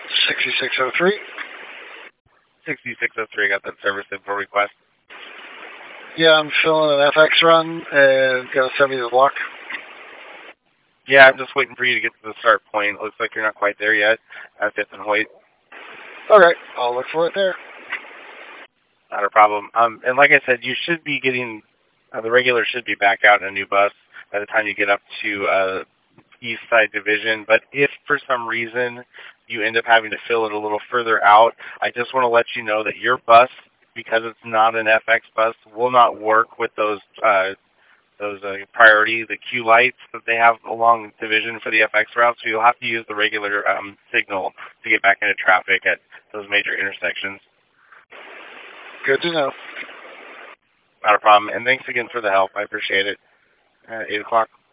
6603. 6603, got that service info request. Yeah, I'm filling an FX run and gonna send me the block. Yeah, I'm just waiting for you to get to the start point. Looks like you're not quite there yet at 5th and Hoyt. Okay, I'll look for it there. Not a problem. And like I said, you should be getting, the regular should be back out in a new bus by the time you get up to East Side Division. But if for some reason you end up having to fill it a little further out, I just want to let you know that your bus, because it's not an FX bus, will not work with those priority, the queue lights that they have along Division for the FX route. So you'll have to use the regular signal to get back into traffic at those major intersections. Good to know. Not a problem. And thanks again for the help. I appreciate it. 8 o'clock.